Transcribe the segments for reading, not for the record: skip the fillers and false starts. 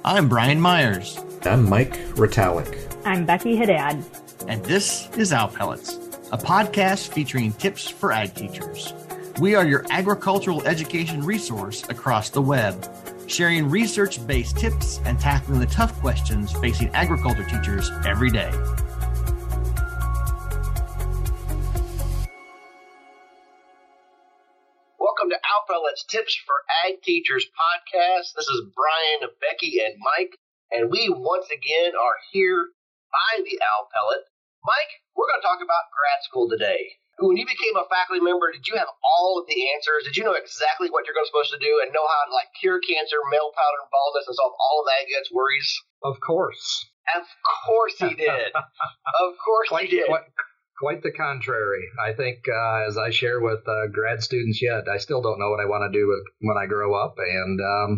I'm Brian Myers. I'm Mike Ritalik. I'm Becky Haddad. And this is Owl Pellets, a podcast featuring tips for ag teachers. We are your agricultural education resource across the web, sharing research-based tips and tackling the tough questions facing agriculture teachers every day. Welcome to Owl Pellets Tips for Ag Teachers podcast. This is Brian, Becky, and Mike, and we once again are here by the Owl Pellet. Mike, we're going to talk about grad school today. When you became a faculty member, did you have all of the answers? Did you know exactly what you're supposed to do and know how to cure cancer, male pattern baldness, and solve all of Ag's worries? Of course. Of course he did. Of course he did. Quite the contrary. I think as I share with grad students yet, I still don't know what I want to do when I grow up. And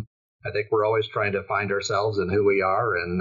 I think we're always trying to find ourselves and who we are. And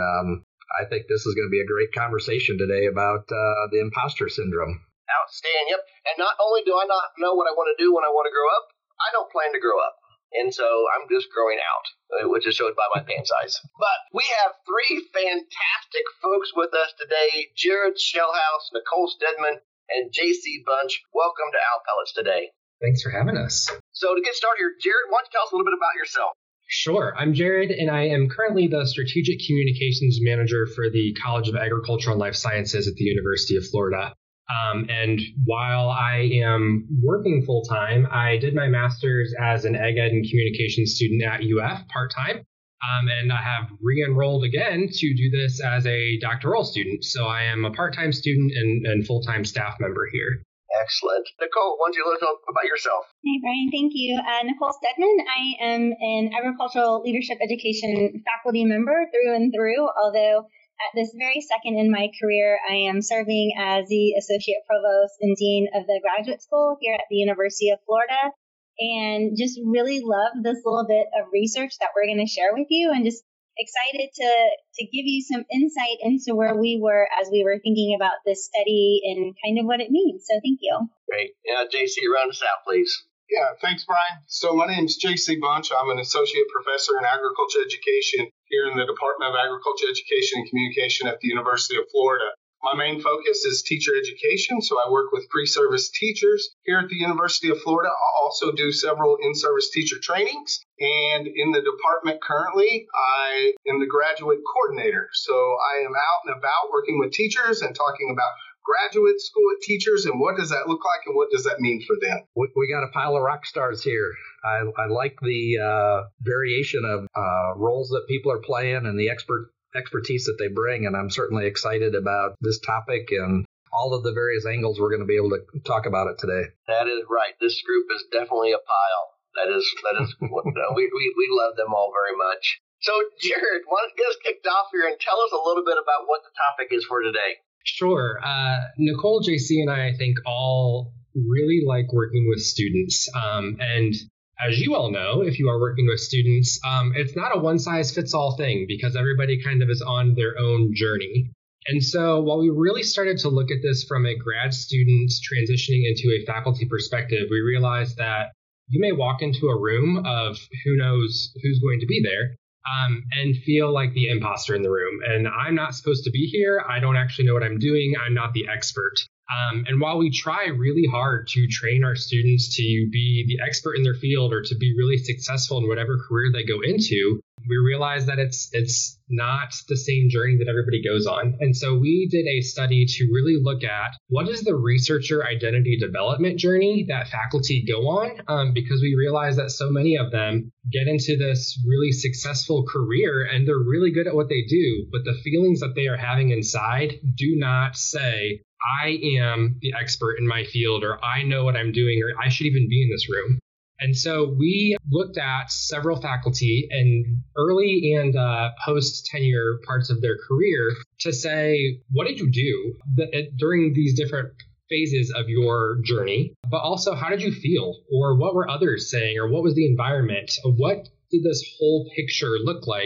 I think this is going to be a great conversation today about the imposter syndrome. Outstanding. Yep. And not only do I not know what I want to do when I want to grow up, I don't plan to grow up. And so I'm just growing out, which is showed by my pant size. But we have three fantastic folks with us today: Jared Shellhouse, Nicole Stedman, and JC Bunch. Welcome to Owl Pellets today. Thanks for having us. So to get started here, Jared, why don't you tell us a little bit about yourself? Sure. I'm Jared, and I am currently the Strategic Communications Manager for the College of Agricultural and Life Sciences at the University of Florida. And while I am working full-time, I did my master's as an ag ed and communications student at UF part-time. And I have re-enrolled again to do this as a doctoral student. So I am a part-time student and full-time staff member here. Excellent. Nicole, why don't you let us know about yourself? Hey, Brian. Thank you. Nicole Stedman. I am an agricultural leadership education faculty member through and through, although at this very second in my career, I am serving as the Associate Provost and Dean of the Graduate School here at the University of Florida, and just really love this little bit of research that we're going to share with you, and just excited to give you some insight into where we were as we were thinking about this study and kind of what it means. So thank you. Great. JC, round us out, please. Yeah, thanks, Brian. So my name is JC Bunch. I'm an associate professor in agriculture education here in the Department of Agriculture Education and Communication at the University of Florida. My main focus is teacher education, so I work with pre-service teachers here at the University of Florida. I also do several in-service teacher trainings, and in the department currently, I am the graduate coordinator. So I am out and about working with teachers and talking about graduate school teachers and what does that look like and what does that mean for them. We got a pile of rock stars here. I like the variation of roles that people are playing and the expertise that they bring, and I'm certainly excited about this topic and all of the various angles we're going to be able to talk about it today. That is right. This group is definitely a pile. That is what we love them all very much. So, Jared, why don't you get us kicked off here and tell us a little bit about what the topic is for today? Sure. Nicole, JC, and I think all really like working with students. And as you all know, if you are working with students, it's not a one-size-fits-all thing because everybody kind of is on their own journey. And so while we really started to look at this from a grad student transitioning into a faculty perspective, we realized that you may walk into a room of who knows who's going to be there. And feel like the imposter in the room. And I'm not supposed to be here. I don't actually know what I'm doing. I'm not the expert. And while we try really hard to train our students to be the expert in their field or to be really successful in whatever career they go into, we realize that it's not the same journey that everybody goes on. And so we did a study to really look at what is the researcher identity development journey that faculty go on, because we realize that so many of them get into this really successful career and they're really good at what they do, but the feelings that they are having inside do not say, I am the expert in my field, or I know what I'm doing, or I should even be in this room. And so we looked at several faculty and early and post-tenure parts of their career to say, what did you do during these different phases of your journey? But also, how did you feel? Or what were others saying? Or what was the environment? What did this whole picture look like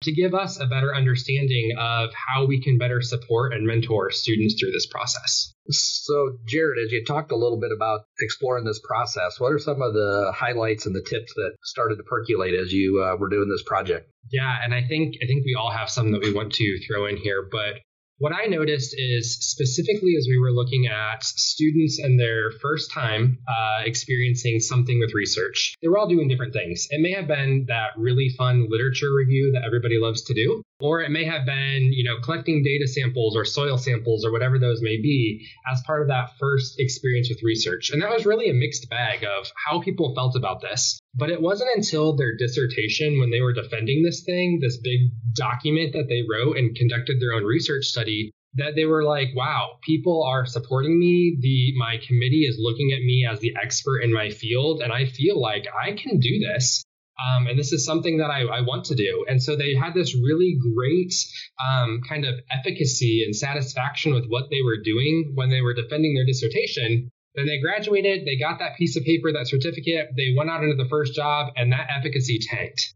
to give us a better understanding of how we can better support and mentor students through this process. So, Jared, as you talked a little bit about exploring this process, what are some of the highlights and the tips that started to percolate as you were doing this project? Yeah, and I think we all have some that we want to throw in here, but what I noticed is specifically as we were looking at students and their first time experiencing something with research, they were all doing different things. It may have been that really fun literature review that everybody loves to do, or it may have been, collecting data samples or soil samples or whatever those may be as part of that first experience with research. And that was really a mixed bag of how people felt about this. But it wasn't until their dissertation, when they were defending this thing, this big document that they wrote and conducted their own research study, that they were like, wow, people are supporting me. My committee is looking at me as the expert in my field, and I feel like I can do this. And this is something that I want to do. And so they had this really great kind of efficacy and satisfaction with what they were doing when they were defending their dissertation. Then they graduated, they got that piece of paper, that certificate, they went out into the first job, and that efficacy tanked.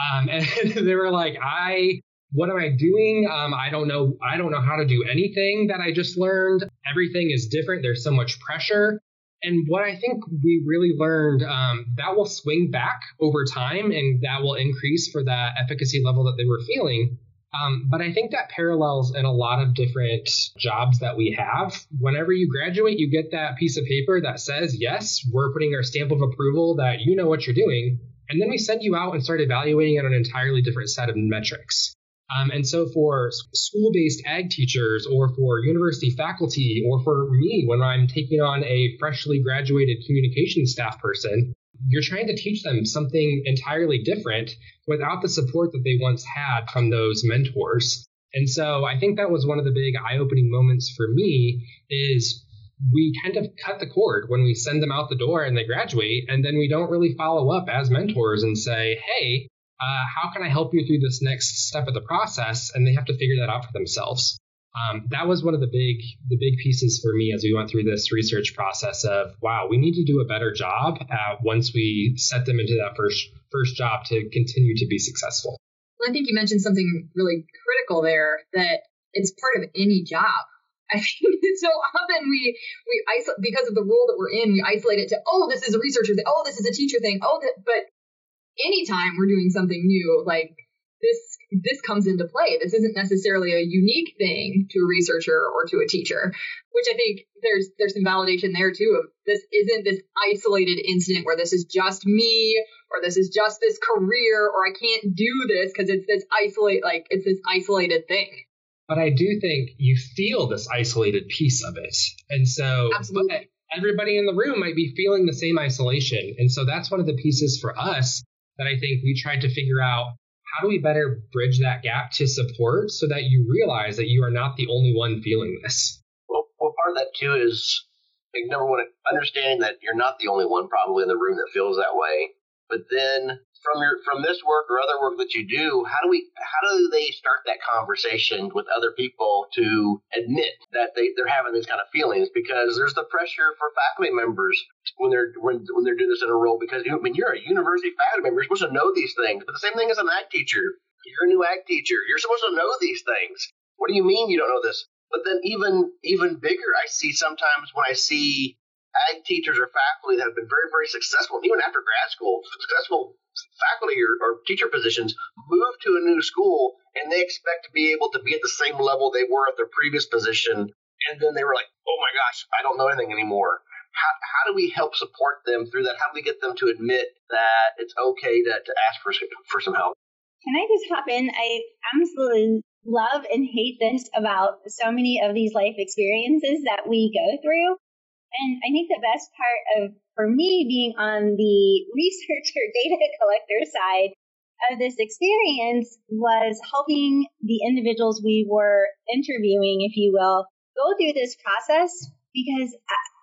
And they were like, what am I doing? I don't know how to do anything that I just learned. Everything is different. There's so much pressure. And what I think we really learned, that will swing back over time, and that will increase for that efficacy level that they were feeling. But I think that parallels in a lot of different jobs that we have. Whenever you graduate, you get that piece of paper that says, yes, we're putting our stamp of approval that you know what you're doing. And then we send you out and start evaluating on an entirely different set of metrics. And so for school-based ag teachers, or for university faculty, or for me, when I'm taking on a freshly graduated communications staff person, you're trying to teach them something entirely different without the support that they once had from those mentors. And so I think that was one of the big eye-opening moments for me, is we kind of cut the cord when we send them out the door and they graduate, and then we don't really follow up as mentors and say, hey, how can I help you through this next step of the process? And they have to figure that out for themselves. That was one of the big pieces for me as we went through this research process of, wow, we need to do a better job once we set them into that first job to continue to be successful. Well, I think you mentioned something really critical there, that it's part of any job. I think so often we isolate, because of the role that we're in, we isolate it to, oh, this is a researcher thing, oh, this is a teacher thing, but anytime we're doing something new, like this comes into play. This isn't necessarily a unique thing to a researcher or to a teacher, which I think there's some validation there too, of this isn't this isolated incident where this is just me, or this is just this career, or I can't do this because it's this isolated thing. But I do think you feel this isolated piece of it. And so absolutely, everybody in the room might be feeling the same isolation. And so that's one of the pieces for us that I think we tried to figure out. How do we better bridge that gap to support so that you realize that you are not the only one feeling this? Well, part of that too is, like, number one, understanding that you're not the only one probably in the room that feels that way. But then from this work or other work that you do, how do they start that conversation with other people to admit that they're having these kind of feelings? Because there's the pressure for faculty members when they're doing this in a role, because you're a university faculty member, you're supposed to know these things. But the same thing as an ag teacher. You're a new ag teacher. You're supposed to know these things. What do you mean you don't know this? But then even bigger, I see sometimes when I see ag teachers or faculty that have been very, very successful, even after grad school, successful faculty or teacher positions, move to a new school, and they expect to be able to be at the same level they were at their previous position. And then they were like, oh my gosh, I don't know anything anymore. How do we help support them through that? How do we get them to admit that it's okay to ask for some help? Can I just hop in? I absolutely love and hate this about so many of these life experiences that we go through. And I think the best part for me being on the researcher data collector side of this experience was helping the individuals we were interviewing, if you will, go through this process, because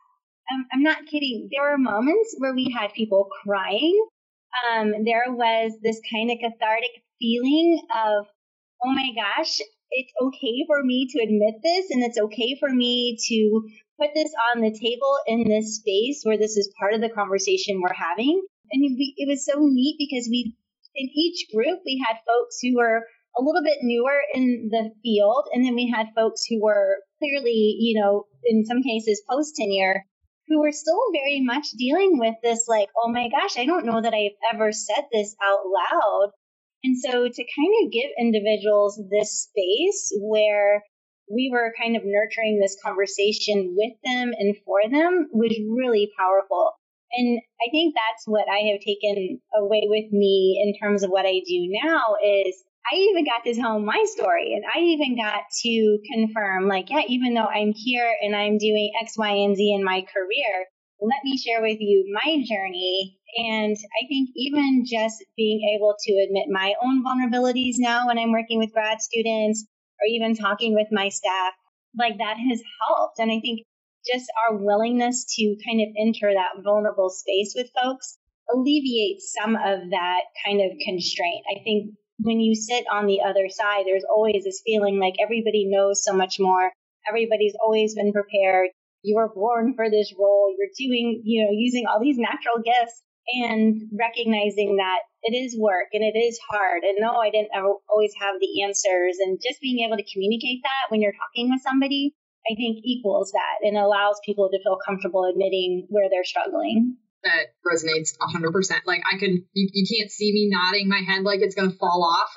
I'm not kidding. There were moments where we had people crying. There was this kind of cathartic feeling of, oh my gosh, it's okay for me to admit this, and it's okay for me to put this on the table in this space where this is part of the conversation we're having. And it was so neat because in each group, we had folks who were a a little bit newer in the field. And then we had folks who were clearly, in some cases post tenure, who were still very much dealing with this, like, oh my gosh, I don't know that I've ever said this out loud. And so to kind of give individuals this space where we were kind of nurturing this conversation with them and for them was really powerful. And I think that's what I have taken away with me in terms of what I do now is I even got to tell my story, and I even got to confirm, like, yeah, even though I'm here and I'm doing X, Y, and Z in my career, let me share with you my journey. And I think even just being able to admit my own vulnerabilities now when I'm working with grad students or even talking with my staff, like that has helped. And I think just our willingness to kind of enter that vulnerable space with folks alleviates some of that kind of constraint. I think when you sit on the other side, there's always this feeling like everybody knows so much more. Everybody's always been prepared. You were born for this role. You're doing, using all these natural gifts and recognizing that it is work and it is hard. And no, I didn't always have the answers. And just being able to communicate that when you're talking with somebody, I think equals that and allows people to feel comfortable admitting where they're struggling. That resonates 100%. Like you can't see me nodding my head like it's going to fall off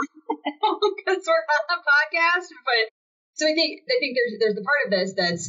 because we're on a podcast. But so I think there's the part of this that's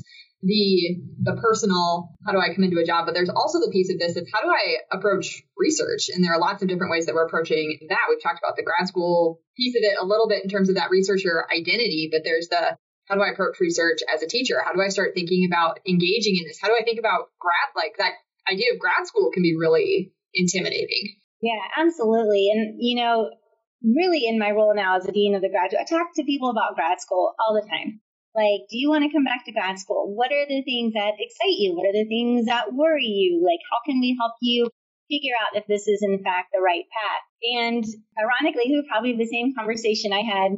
the personal, how do I come into a job? But there's also the piece of this that's how do I approach research? And there are lots of different ways that we're approaching that. We've talked about the grad school piece of it a little bit in terms of that researcher identity, but there's the how do I approach research as a teacher? How do I start thinking about engaging in this? How do I think about that idea of grad school can be really intimidating. Yeah, absolutely. And, really in my role now as a dean of the graduate, I talk to people about grad school all the time. Like, do you want to come back to grad school? What are the things that excite you? What are the things that worry you? Like, how can we help you figure out if this is in fact the right path? And ironically, it was probably the same conversation I had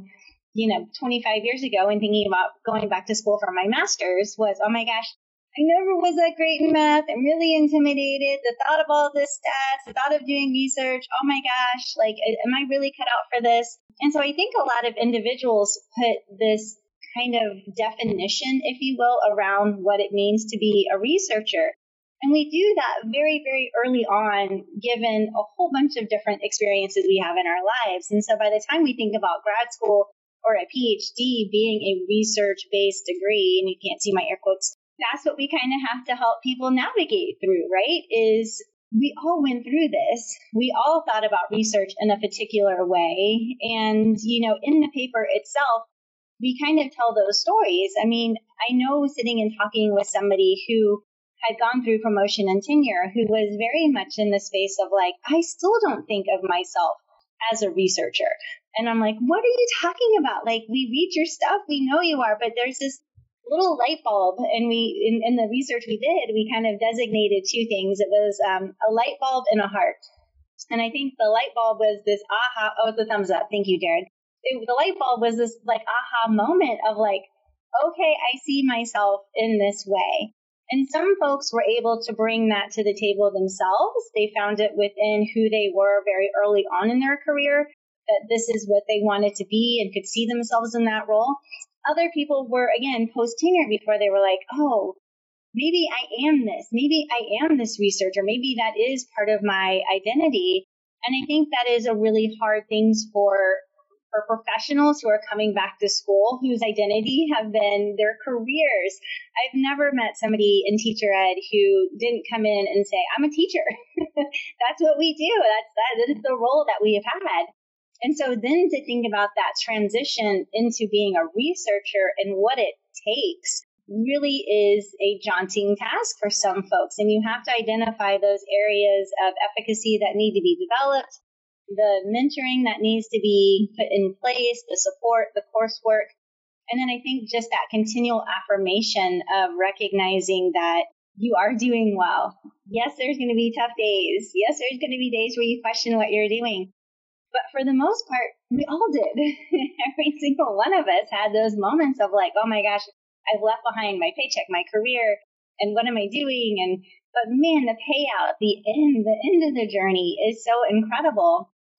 25 years ago when thinking about going back to school for my master's was, oh my gosh, I never was that great in math. I'm really intimidated. The thought of all this stats, the thought of doing research. Oh my gosh, like, am I really cut out for this? And so I think a lot of individuals put this kind of definition, if you will, around what it means to be a researcher. And we do that very, very early on, given a whole bunch of different experiences we have in our lives. And so by the time we think about grad school or a PhD being a research-based degree, and you can't see my air quotes, that's what we kind of have to help people navigate through, right? Is we all went through this. We all thought about research in a particular way. And, in the paper itself, we kind of tell those stories. I mean, I know sitting and talking with somebody who had gone through promotion and tenure, who was very much in the space of like, I still don't think of myself as a researcher. And I'm like, what are you talking about? Like, we read your stuff, we know you are, but there's this little light bulb, and we in the research we did, we kind of designated two things. It was a light bulb and a heart. And I think the light bulb was this aha. Oh, it's a thumbs up. Thank you, Jared. The light bulb was this like aha moment of like, okay, I see myself in this way. And some folks were able to bring that to the table themselves. They found it within who they were very early on in their career, that this is what they wanted to be and could see themselves in that role. Other people were, again, post-tenure before they were like, oh, maybe I am this. Maybe I am this researcher. Maybe that is part of my identity. And I think that is a really hard thing for professionals who are coming back to school, whose identity have been their careers. I've never met somebody in teacher ed who didn't come in and say, I'm a teacher. That's what we do. That is the role that we have had. And so then to think about that transition into being a researcher and what it takes really is a daunting task for some folks. And you have to identify those areas of efficacy that need to be developed, the mentoring that needs to be put in place, the support, the coursework. And then I think just that continual affirmation of recognizing that you are doing well. Yes, there's going to be tough days. Yes, there's going to be days where you question what you're doing. But for the most part, we all did. Every single one of us had those moments of like, oh my gosh, I've left behind my paycheck, my career, and what am I doing? But man, the payout, the end of the journey is so incredible.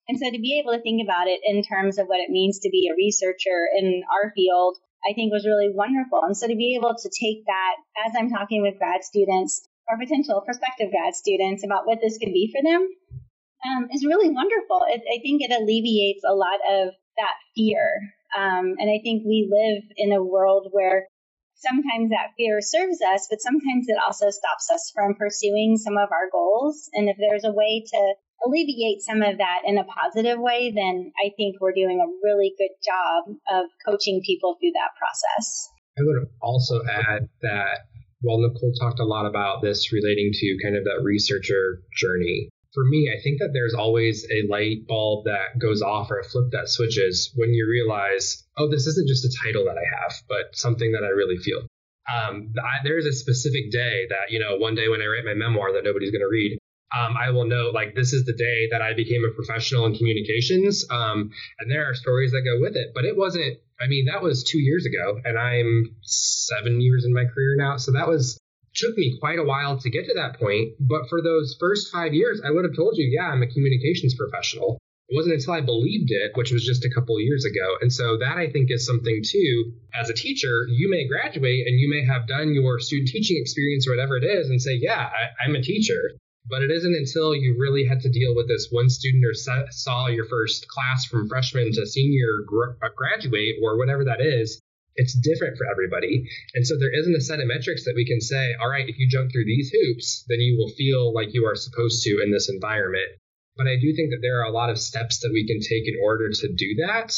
And so to be able to think about it in terms of what it means to be a researcher in our field, I think was really wonderful. And so to be able to take that as I'm talking with grad students or potential prospective grad students about what this could be for them is really wonderful. I think it alleviates a lot of that fear. And I think we live in a world where sometimes that fear serves us, but sometimes it also stops us from pursuing some of our goals. And if there's a way to alleviate some of that in a positive way, then I think we're doing a really good job of coaching people through that process. I would also add that while Nicole talked a lot about this relating to kind of that researcher journey, for me, I think that there's always a light bulb that goes off or a flip that switches when you realize, oh, this isn't just a title that I have, but something that I really feel. There's a specific day that, one day when I write my memoir that nobody's going to read, I will know, like, this is the day that I became a professional in communications. And there are stories that go with it. But it wasn't, that was 2 years ago, and I'm 7 years in my career now. So took me quite a while to get to that point. But for those first 5 years, I would have told you, yeah, I'm a communications professional. It wasn't until I believed it, which was just a couple of years ago. And so that, I think, is something, too. As a teacher, you may graduate and you may have done your student teaching experience or whatever it is and say, yeah, I'm a teacher. But it isn't until you really had to deal with this one student or saw your first class from freshman to senior graduate or whatever that is, it's different for everybody. And so there isn't a set of metrics that we can say, all right, if you jump through these hoops, then you will feel like you are supposed to in this environment. But I do think that there are a lot of steps that we can take in order to do that.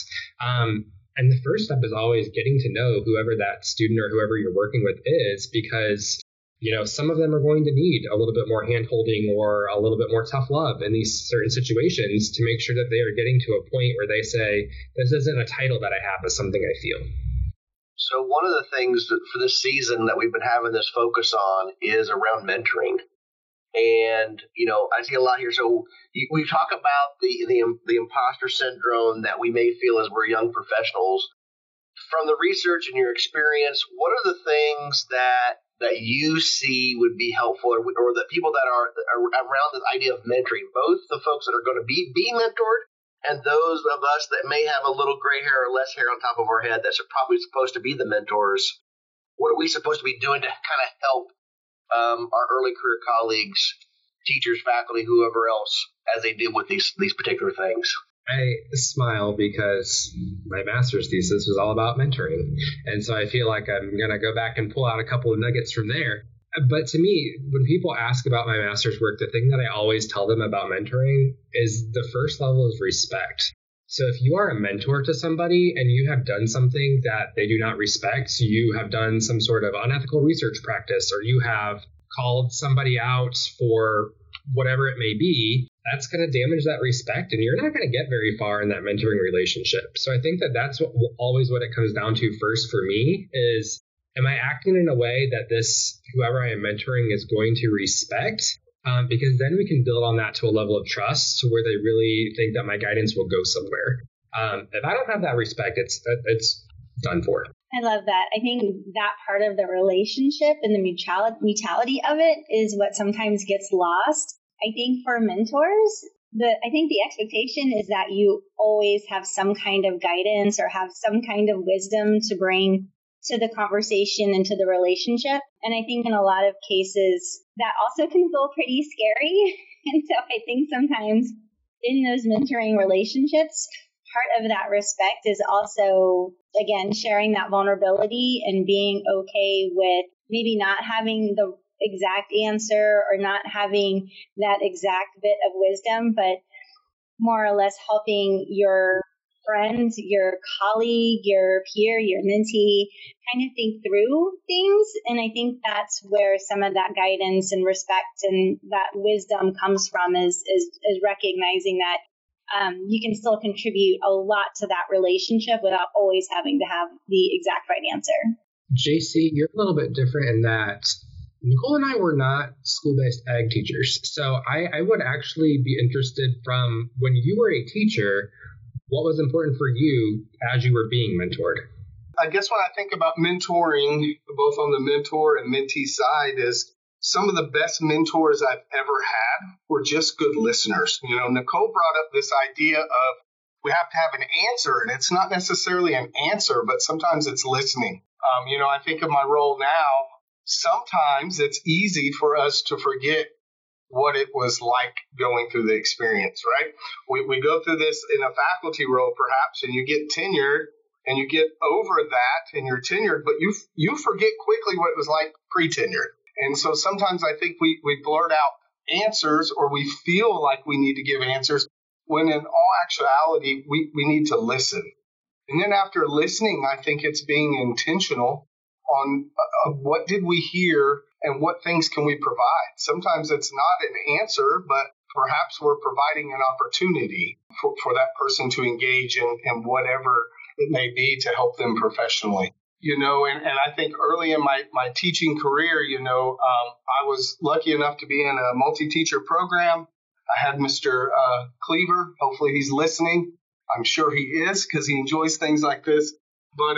And the first step is always getting to know whoever that student or whoever you're working with is, because some of them are going to need a little bit more hand-holding or a little bit more tough love in these certain situations to make sure that they are getting to a point where they say, this isn't a title that I have, it's something I feel. So one of the things that for this season that we've been having this focus on is around mentoring. And, I see a lot here. So we talk about the imposter syndrome that we may feel as we're young professionals. From the research and your experience, what are the things that you see would be helpful, or the people that are around this idea of mentoring, both the folks that are going to be mentored and those of us that may have a little gray hair or less hair on top of our head that's probably supposed to be the mentors? What are we supposed to be doing to kind of help our early career colleagues, teachers, faculty, whoever else, as they deal with these particular things? I smile because my master's thesis was all about mentoring. And so I feel like I'm going to go back and pull out a couple of nuggets from there. But to me, when people ask about my master's work, the thing that I always tell them about mentoring is the first level is respect. So if you are a mentor to somebody and you have done something that they do not respect, you have done some sort of unethical research practice, or you have called somebody out for whatever it may be, that's going to damage that respect, and you're not going to get very far in that mentoring relationship. So I think that that's always what it comes down to first for me is, am I acting in a way that whoever I am mentoring is going to respect? Because then we can build on that to a level of trust to where they really think that my guidance will go somewhere. If I don't have that respect, it's done for. I love that. I think that part of the relationship and the mutuality of it is what sometimes gets lost. I think for mentors, I think the expectation is that you always have some kind of guidance or have some kind of wisdom to bring to the conversation and to the relationship. And I think in a lot of cases, that also can feel pretty scary. And so I think sometimes in those mentoring relationships, part of that respect is also, again, sharing that vulnerability and being okay with maybe not having the exact answer or not having that exact bit of wisdom, but more or less helping your friend, your colleague, your peer, your mentee kind of think through things. And I think that's where some of that guidance and respect and that wisdom comes from is recognizing that you can still contribute a lot to that relationship without always having to have the exact right answer. JC, you're a little bit different in that Nicole and I were not school-based ag teachers. So I would actually be interested from when you were a teacher, what was important for you as you were being mentored? I guess when I think about mentoring, both on the mentor and mentee side, is some of the best mentors I've ever had were just good listeners. Nicole brought up this idea of we have to have an answer, and it's not necessarily an answer, but sometimes it's listening. I think of my role now. Sometimes it's easy for us to forget what it was like going through the experience, right? We go through this in a faculty role, perhaps, and you get tenured and you get over that and you're tenured, but you forget quickly what it was like pre-tenured. And so sometimes I think we blurt out answers, or we feel like we need to give answers, when in all actuality, we need to listen. And then after listening, I think it's being intentional on what did we hear and what things can we provide. Sometimes it's not an answer, but perhaps we're providing an opportunity for that person to engage in whatever it may be to help them professionally. And I think early in my teaching career, I was lucky enough to be in a multi-teacher program. I had Mr. Cleaver. Hopefully he's listening. I'm sure he is, because he enjoys things like this. But,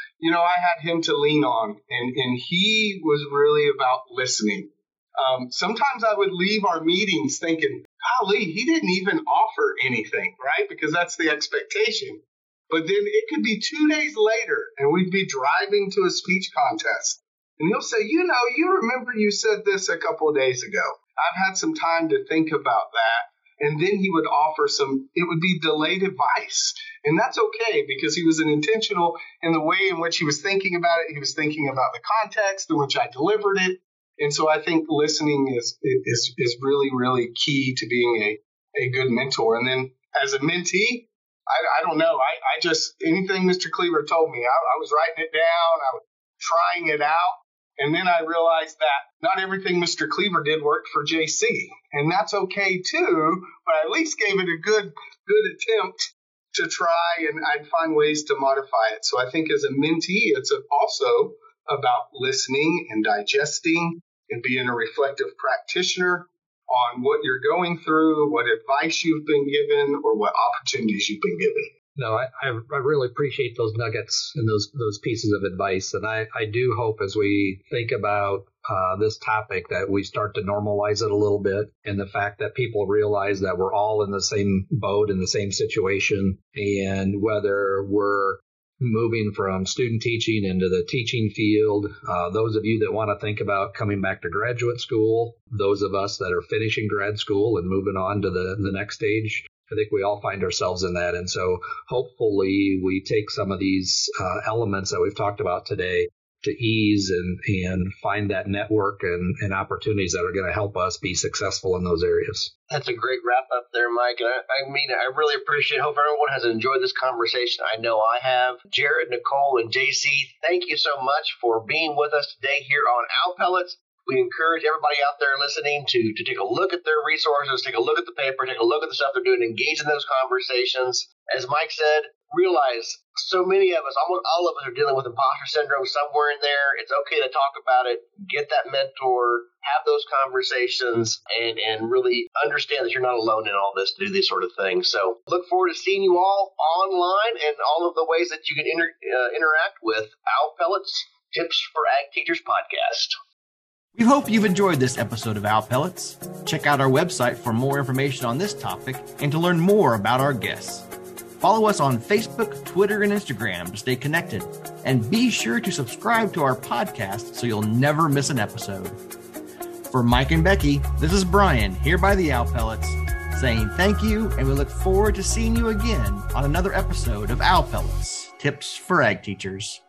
I had him to lean on, and he was really about listening. Sometimes I would leave our meetings thinking, golly, he didn't even offer anything, right? Because that's the expectation. But then it could be 2 days later, and we'd be driving to a speech contest. And he'll say, you remember you said this a couple of days ago. I've had some time to think about that. And then he would offer it would be delayed advice. And that's okay, because he was intentional in the way in which he was thinking about it. He was thinking about the context in which I delivered it. And so I think listening is really, really key to being a good mentor. And then as a mentee, I don't know. I just, anything Mr. Cleaver told me, I was writing it down. I was trying it out. And then I realized that not everything Mr. Cleaver did worked for JC. And that's okay too, but I at least gave it a good attempt to try, and I'd find ways to modify it. So I think as a mentee, it's also about listening and digesting and being a reflective practitioner on what you're going through, what advice you've been given, or what opportunities you've been given. No, I really appreciate those nuggets and those pieces of advice. And I do hope as we think about this topic that we start to normalize it a little bit, and the fact that people realize that we're all in the same boat, in the same situation, and whether we're moving from student teaching into the teaching field, those of you that want to think about coming back to graduate school, those of us that are finishing grad school and moving on to the next stage, I think we all find ourselves in that. And so hopefully we take some of these elements that we've talked about today to ease and find that network and opportunities that are going to help us be successful in those areas. That's a great wrap up there, Mike. And I really appreciate it. Hope everyone has enjoyed this conversation. I know I have. Jared, Nicole, and JC, thank you so much for being with us today here on Owl Pellets. We encourage everybody out there listening to take a look at their resources, take a look at the paper, take a look at the stuff they're doing, engage in those conversations. As Mike said, realize so many of us, almost all of us, are dealing with imposter syndrome somewhere in there. It's okay to talk about it, get that mentor, have those conversations, and really understand that you're not alone in all this to do these sort of things. So look forward to seeing you all online and all of the ways that you can interact with Owl Pellets Tips for Ag Teachers podcast. We hope you've enjoyed this episode of Owl Pellets. Check out our website for more information on this topic and to learn more about our guests. Follow us on Facebook, Twitter, and Instagram to stay connected. And be sure to subscribe to our podcast so you'll never miss an episode. For Mike and Becky, this is Brian here by the Owl Pellets, saying thank you, and we look forward to seeing you again on another episode of Owl Pellets, Tips for Ag Teachers.